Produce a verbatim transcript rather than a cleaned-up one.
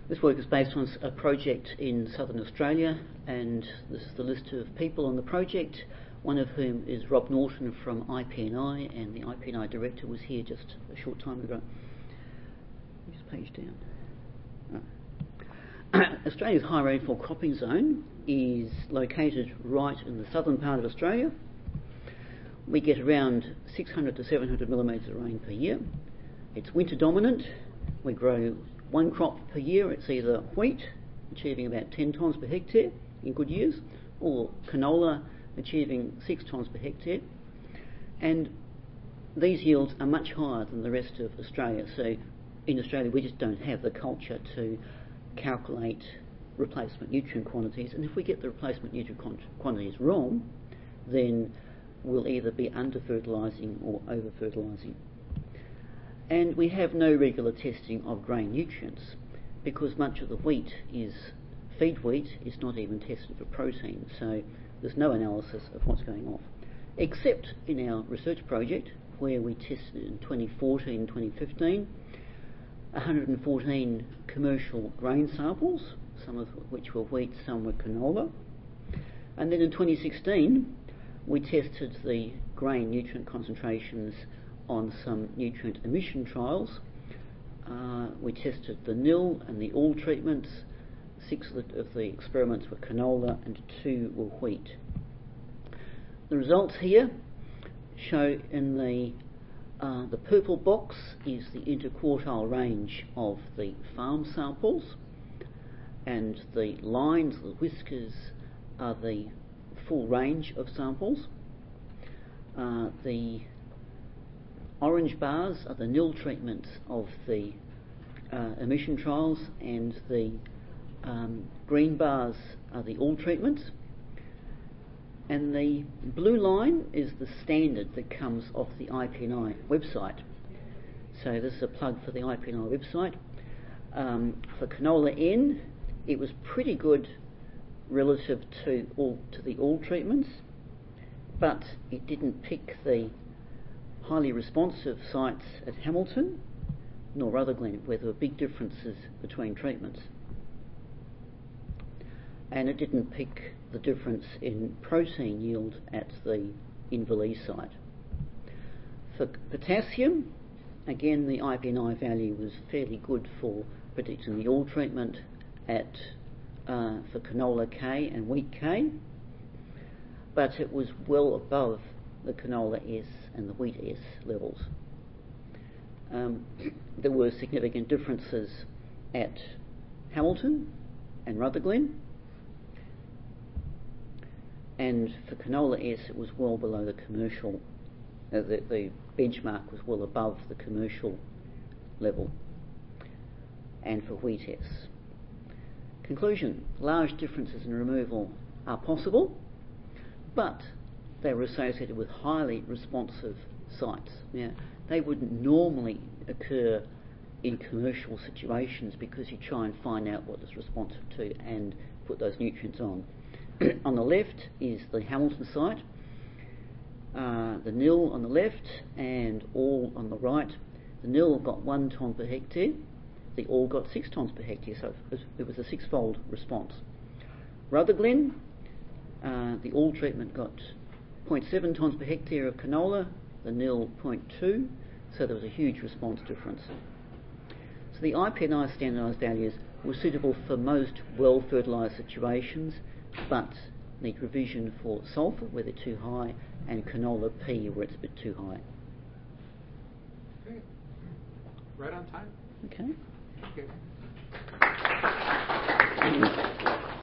This work is based on a project in southern Australia, and this is the list of people on the project, one of whom is Rob Norton from I P N I, and the I P N I director was here just a short time ago. Just page down. Oh. Australia's high rainfall cropping zone is located right in the southern part of Australia. We get around six hundred to seven hundred millimetres of rain per year. It's winter dominant. We grow one crop per year. It's either wheat, achieving about ten tonnes per hectare in good years, or canola, achieving six tonnes per hectare. And these yields are much higher than the rest of Australia. So in Australia, we just don't have the culture to calculate replacement nutrient quantities. And if we get the replacement nutrient quantities wrong, then we'll either be under-fertilising or over-fertilising. And we have no regular testing of grain nutrients because much of the wheat is feed wheat, is not even tested for protein, so there's no analysis of what's going off. Except in our research project, where we tested in twenty fourteen and twenty fifteen one hundred fourteen commercial grain samples, some of which were wheat, some were canola. And then in twenty sixteen, we tested the grain nutrient concentrations on some nutrient emission trials. Uh, we tested the nil and the all treatments. Six of the, of the experiments were canola and two were wheat. The results here show in the uh, the purple box is the interquartile range of the farm samples, and the lines, the whiskers, are the full range of samples. Uh, the orange bars are the nil treatments of the uh, emission trials, and the um, green bars are the all treatments. And the blue line is the standard that comes off the I P N I website. So this is a plug for the I P N I website. Um, for canola N, it was pretty good relative to all to the all treatments, but it didn't pick the highly responsive sites at Hamilton nor Rutherglen, where there were big differences between treatments. And it didn't pick the difference in protein yield at the Inverleigh site. For potassium, again the I P N I value was fairly good for predicting the all treatment at uh, for canola K and wheat K, but it was well above the canola S and the wheat S levels. Um, there were significant differences at Hamilton and Rutherglen, and for canola S it was well below the commercial, uh, the, the benchmark was well above the commercial level, and for wheat S. Conclusion: large differences in removal are possible, but they were associated with highly responsive sites. Now, they wouldn't normally occur in commercial situations because you try and find out what it's responsive to and put those nutrients on. On the left is the Hamilton site, uh, the nil on the left and all on the right. The nil got one tonne per hectare, the all got six tonnes per hectare, so it was, it was a six-fold response. Rutherglen, uh, the all treatment got zero point seven tonnes per hectare of canola, the nil zero point two, so there was a huge response difference. So the I P N I standardised values were suitable for most well-fertilised situations, but need revision for sulphur where they're too high, and canola P where it's a bit too high. Okay. Right on time. Okay. Thank you.